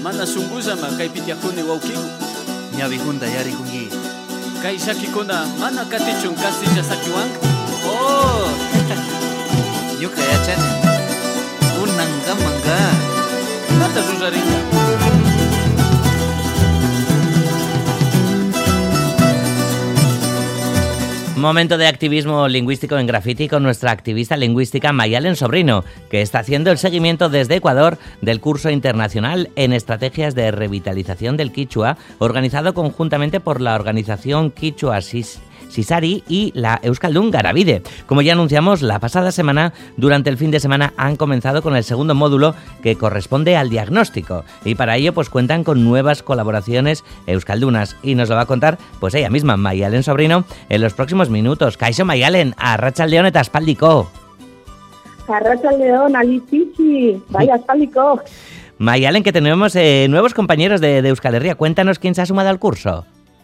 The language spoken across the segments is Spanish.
mana sunguzama kay pitiakuni wawkiu. Ñawikunda yarikunki. Kay shakikuna mana katichun kastilla sakiwanka. Oh. Ñuka yachani. Unangamanga. Mata rullarinka. Momento de activismo lingüístico en Graffiti con nuestra activista lingüística Mayalen Sobrino, que está haciendo el seguimiento desde Ecuador del curso internacional en estrategias de revitalización del quichua, organizado conjuntamente por la organización Quichua Sisari y la Euskaldun Garabide. Como ya anunciamos la pasada semana, durante el fin de semana han comenzado con el segundo módulo que corresponde al diagnóstico, y para ello pues cuentan con nuevas colaboraciones euskaldunas, y nos lo va a contar pues ella misma, Mayalen Sobrino, en los próximos minutos. Kaixo Mayalen, arratsaldeon eta aspaldiko. Arratsaldeon, alizichi, vaya aspaldiko. Mayalen, que tenemos nuevos compañeros de Euskal Herria. Cuéntanos quién se ha sumado al curso.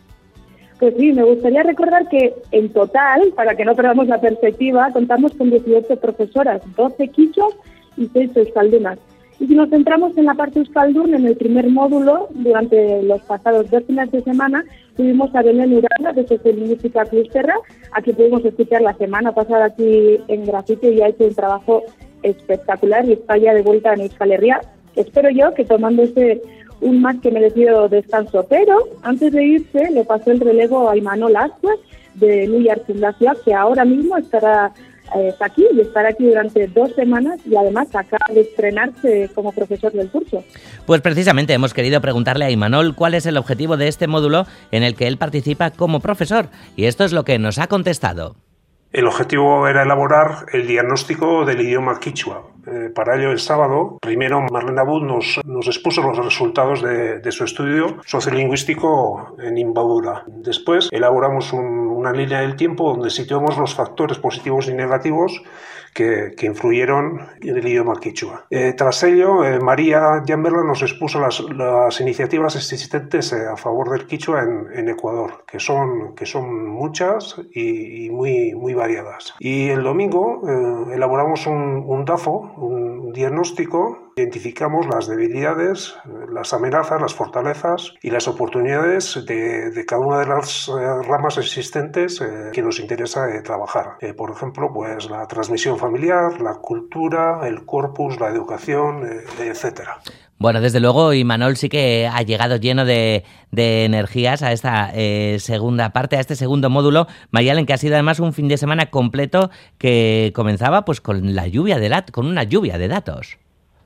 Pues sí, me gustaría recordar que en total, para que no perdamos la perspectiva, contamos con 18 profesoras, 12 quichuas y 6 euskaldunas. Y si nos centramos en la parte euskaldun, en el primer módulo, durante los pasados 2 fines de semana, tuvimos a Belén Uranga de Sociolingüística Clusterra, a quien pudimos escuchar la semana pasada aquí en Graffiti, y ha hecho un trabajo espectacular y está ya de vuelta en Euskal Herria. Espero yo que tomándose un más que merecido descanso, pero antes de irse le pasó el relevo a Imanol Azcue de New Fundación, que ahora mismo estará aquí y estará aquí durante 2 semanas, y además acaba de estrenarse como profesor del curso. Pues precisamente hemos querido preguntarle a Imanol cuál es el objetivo de este módulo en el que él participa como profesor, y esto es lo que nos ha contestado. El objetivo era elaborar el diagnóstico del idioma quichua. Para ello, el sábado, primero Marlene Abud nos expuso los resultados de su estudio sociolingüístico en Imbabura. Después, elaboramos una línea del tiempo donde situamos los factores positivos y negativos que influyeron en el idioma quichua. Tras ello, María Jamberla nos expuso las iniciativas existentes a favor del quichua en Ecuador, que son muchas y muy variadas. Y el domingo elaboramos un DAFO, un diagnóstico, identificamos las debilidades, las amenazas, las fortalezas y las oportunidades de cada una de las ramas existentes que nos interesa trabajar. Por ejemplo, pues la transmisión familiar, la cultura, el corpus, la educación, etcétera. Bueno, desde luego, Imanol sí que ha llegado lleno de energías a esta segunda parte, a este segundo módulo, Mayalen, que ha sido además un fin de semana completo que comenzaba pues con una lluvia de datos.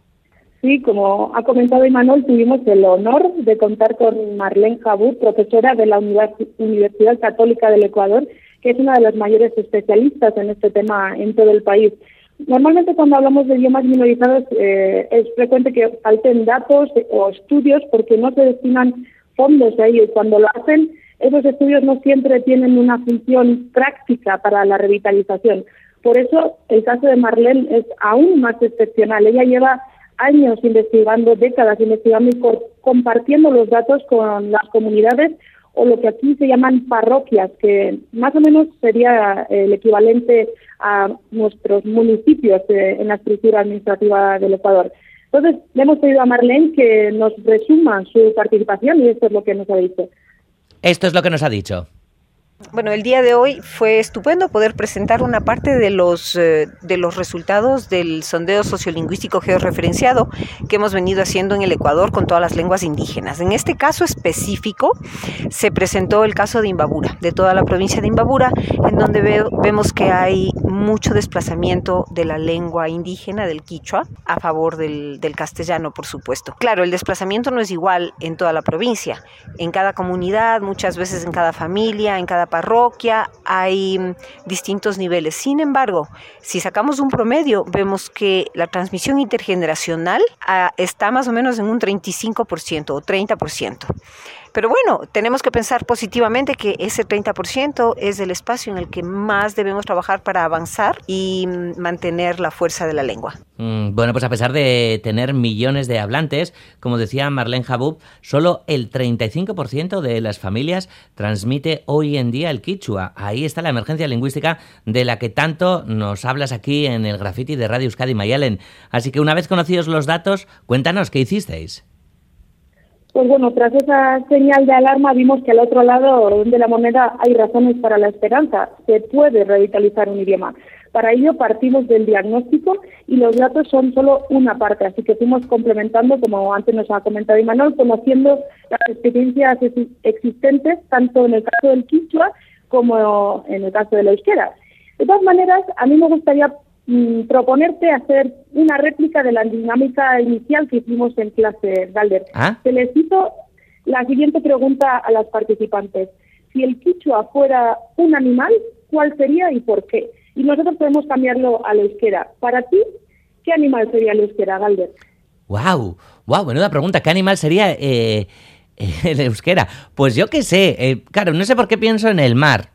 Sí, como ha comentado Imanol, tuvimos el honor de contar con Marlene Abud, profesora de la Universidad Católica del Ecuador, que es una de las mayores especialistas en este tema en todo el país. Normalmente cuando hablamos de idiomas minorizados es frecuente que falten datos o estudios porque no se destinan fondos a ello, y cuando lo hacen, esos estudios no siempre tienen una función práctica para la revitalización. Por eso el caso de Marlene es aún más excepcional. Ella lleva años investigando, décadas investigando y compartiendo los datos con las comunidades, o lo que aquí se llaman parroquias, que más o menos sería el equivalente a nuestros municipios en la estructura administrativa del Ecuador. Entonces, le hemos pedido a Marlene que nos resuma su participación, y esto es lo que nos ha dicho. Esto es lo que nos ha dicho. Bueno, el día de hoy fue estupendo poder presentar una parte de los resultados del sondeo sociolingüístico georreferenciado que hemos venido haciendo en el Ecuador con todas las lenguas indígenas. En este caso específico se presentó el caso de Imbabura, de toda la provincia de Imbabura, en donde vemos que hay mucho desplazamiento de la lengua indígena, del quichua, a favor del castellano, por supuesto. Claro, el desplazamiento no es igual en toda la provincia. En cada comunidad, muchas veces en cada familia, en cada parroquia, hay distintos niveles. Sin embargo, si sacamos un promedio, vemos que la transmisión intergeneracional está más o menos en un 35% o 30%. Pero bueno, tenemos que pensar positivamente que ese 30% es el espacio en el que más debemos trabajar para avanzar y mantener la fuerza de la lengua. Bueno, pues a pesar de tener millones de hablantes, como decía Marlene Abud, solo el 35% de las familias transmite hoy en día el quichua. Ahí está la emergencia lingüística de la que tanto nos hablas aquí en el Graffiti de Radio Euskadi, Mayalen. Así que una vez conocidos los datos, cuéntanos qué hicisteis. Pues bueno, tras esa señal de alarma vimos que al otro lado de la moneda hay razones para la esperanza. Se puede revitalizar un idioma. Para ello partimos del diagnóstico y los datos son solo una parte, así que fuimos complementando, como antes nos ha comentado Imanol, conociendo las experiencias existentes tanto en el caso del quichua como en el caso del euskera. De todas maneras, a mí me gustaría proponerte hacer una réplica de la dinámica inicial que hicimos en clase, Galder. Se les hizo la siguiente pregunta a las participantes. Si el quichua fuera un animal, ¿cuál sería y por qué? Y nosotros podemos cambiarlo al euskera. Para ti, ¿qué animal sería el euskera, Galder? ¡Wow! Menuda pregunta. ¿Qué animal sería el euskera? Pues yo qué sé. Claro, no sé por qué pienso en el mar.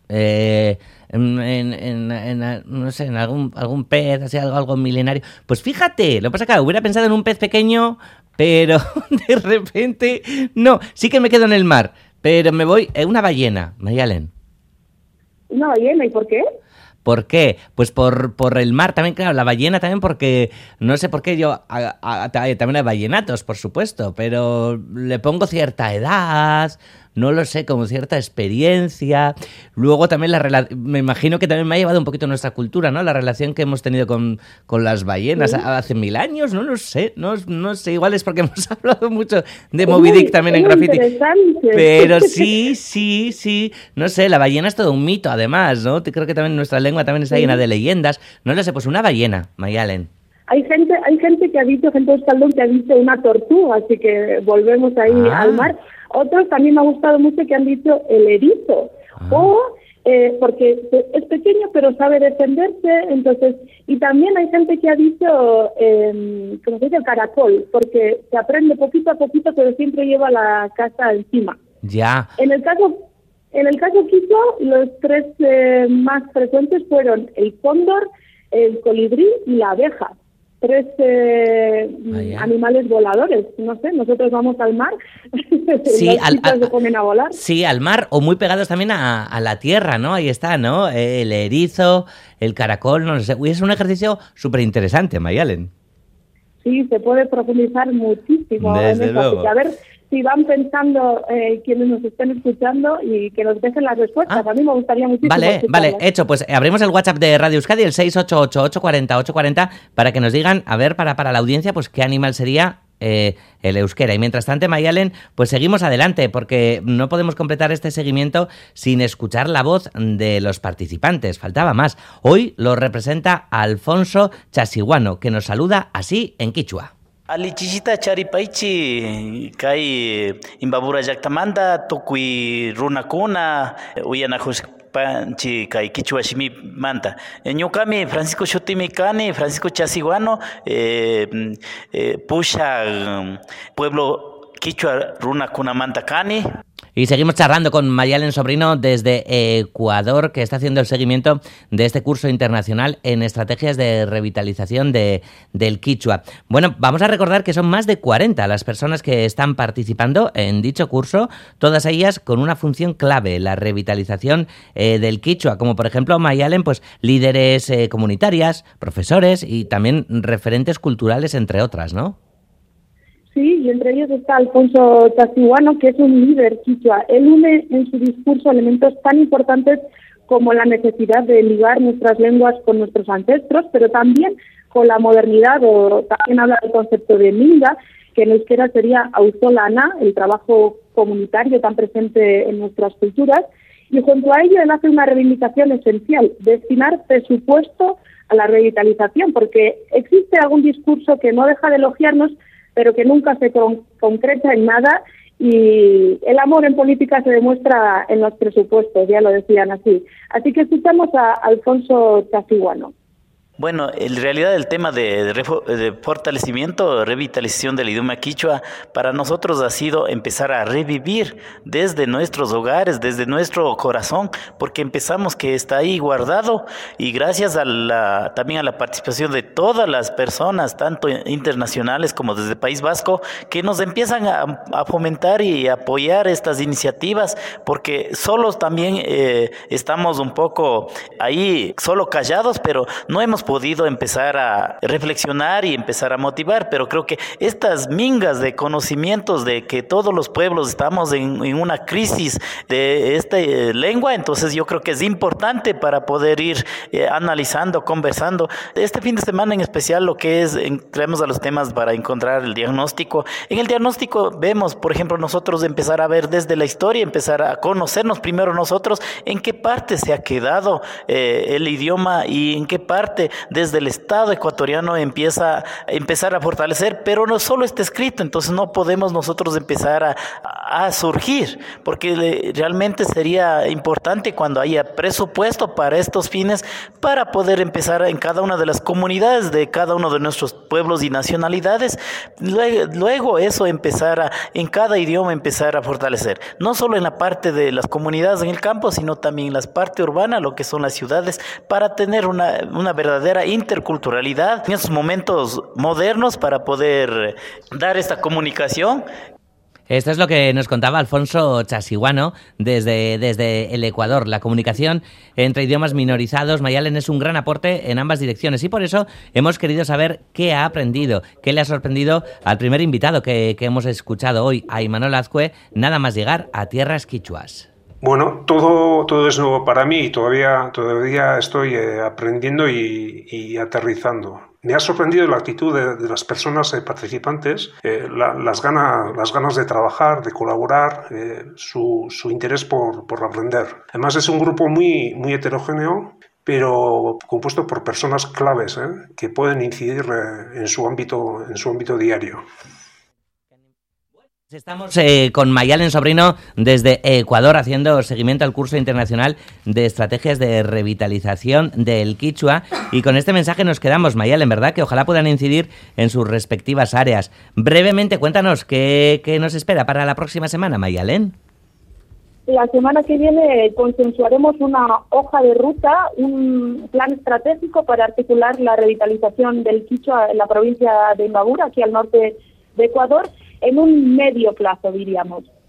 No sé, en algún pez, así algo milenario. Pues fíjate, lo que pasa es que hubiera pensado en un pez pequeño, pero de repente no. Sí que me quedo en el mar, pero me voy una ballena, Mayalen. ¿Una ballena? ¿Y por qué? ¿Por qué? Pues por el mar también, claro, la ballena también porque, no sé por qué también hay ballenatos, por supuesto, pero le pongo cierta edad, no lo sé, como cierta experiencia. Luego también me imagino que también me ha llevado un poquito nuestra cultura, ¿no? La relación que hemos tenido con las ballenas hace 1000 años, no lo sé, no sé, igual es porque hemos hablado mucho de Moby Dick también en Graffiti. Pero sí, no sé, la ballena es todo un mito además, ¿no? Creo que también nuestra lengua también está llena de leyendas. No lo sé, pues una ballena, Mayalen. Hay gente que ha dicho, gente de Euskaldun que ha dicho una tortuga, así que volvemos ahí al mar. Otros también me ha gustado mucho que han dicho el erizo, porque es pequeño pero sabe defenderse, entonces, y también hay gente que ha dicho, como se dice, el caracol, porque se aprende poquito a poquito, pero siempre lleva la casa encima. Ya. En el caso quichua, los tres más frecuentes fueron el cóndor, el colibrí y la abeja. 3 animales voladores, no sé, nosotros vamos al mar, sí, se ponen a volar. Sí, al mar, o muy pegados también a la tierra, ¿no? Ahí está, ¿no? El erizo, el caracol, no lo sé. Uy, es un ejercicio súper interesante, Mayalen. Sí, se puede profundizar muchísimo Desde en eso. luego. Así que a ver si van pensando quienes nos estén escuchando y que nos dejen las respuestas. A mí me gustaría muchísimo. Vale, hecho. Pues abrimos el WhatsApp de Radio Euskadi, el 688-840-840, para que nos digan, a ver, para la audiencia, pues qué animal sería el euskera. Y mientras tanto, Mayalen, pues seguimos adelante, porque no podemos completar este seguimiento sin escuchar la voz de los participantes. Faltaba más. Hoy lo representa Alfonso Chasiguano, que nos saluda así en quichua. Alichishita charipaichi kai imbabura llaqtamanta tukuy runakuna uyanakushpanchi kai quichua shimimanta. Ñuqami Francisco shutimi kani, Francisco Chasiguano, pusha pueblo quichua runakunamanta kani. Y seguimos charlando con Mayalen Sobrino desde Ecuador, que está haciendo el seguimiento de este curso internacional en estrategias de revitalización del quichua. Bueno, vamos a recordar que son más de 40 las personas que están participando en dicho curso, todas ellas con una función clave, la revitalización del quichua, como por ejemplo, Mayalen, pues líderes comunitarias, profesores y también referentes culturales, entre otras, ¿no? Sí, y entre ellos está Alfonso Chasiguano, que es un líder quichua. Él une en su discurso elementos tan importantes como la necesidad de ligar nuestras lenguas con nuestros ancestros, pero también con la modernidad, o también habla del concepto de minga, que en euskera sería auzolana, el trabajo comunitario tan presente en nuestras culturas, y junto a ello él hace una reivindicación esencial, destinar presupuesto a la revitalización, porque existe algún discurso que no deja de elogiarnos, pero que nunca se concreta en nada, y el amor en política se demuestra en los presupuestos, ya lo decían así. Así que escuchamos a Alfonso Chasiguano. Bueno, en realidad el tema de fortalecimiento, revitalización del idioma quichua, para nosotros ha sido empezar a revivir desde nuestros hogares, desde nuestro corazón, porque empezamos que está ahí guardado, y gracias a también a la participación de todas las personas, tanto internacionales como desde País Vasco, que nos empiezan a fomentar y apoyar estas iniciativas, porque solos también estamos un poco ahí, solo callados, pero no hemos hemos podido empezar a reflexionar y empezar a motivar, pero creo que estas mingas de conocimientos de que todos los pueblos estamos en una crisis de esta lengua, entonces yo creo que es importante para poder ir analizando, conversando. Este fin de semana en especial lo que es, entremos a los temas para encontrar el diagnóstico. En el diagnóstico vemos, por ejemplo, nosotros empezar a ver desde la historia, empezar a conocernos primero nosotros, en qué parte se ha quedado el idioma y en qué parte desde el Estado ecuatoriano empezar a fortalecer, pero no solo está escrito, entonces no podemos nosotros empezar a surgir, porque realmente sería importante cuando haya presupuesto para estos fines, para poder empezar en cada una de las comunidades de cada uno de nuestros pueblos y nacionalidades, luego eso en cada idioma empezar a fortalecer, no solo en la parte de las comunidades en el campo, sino también en la parte urbana, lo que son las ciudades, para tener una verdadera interculturalidad en estos momentos modernos para poder dar esta comunicación. Esto es lo que nos contaba Alfonso Chasiguano desde el Ecuador. La comunicación entre idiomas minorizados, Mayalen, es un gran aporte en ambas direcciones y por eso hemos querido saber qué ha aprendido, qué le ha sorprendido al primer invitado que hemos escuchado hoy, a Imanol Azcue, nada más llegar a tierras quichuas. Bueno, todo es nuevo para mí y todavía estoy aprendiendo y aterrizando. Me ha sorprendido la actitud de las personas participantes, las ganas de trabajar, de colaborar, su interés por aprender. Además es un grupo muy heterogéneo, pero compuesto por personas claves que pueden incidir en su ámbito diario. Estamos con Mayalen Sobrino desde Ecuador haciendo seguimiento al curso internacional de estrategias de revitalización del quichua y con este mensaje nos quedamos, Mayalen, ¿verdad? Que ojalá puedan incidir en sus respectivas áreas. Brevemente, cuéntanos qué nos espera para la próxima semana, Mayalen. La semana que viene consensuaremos una hoja de ruta, un plan estratégico para articular la revitalización del quichua en la provincia de Imbabura, aquí al norte de Ecuador, en un medio plazo, diríamos.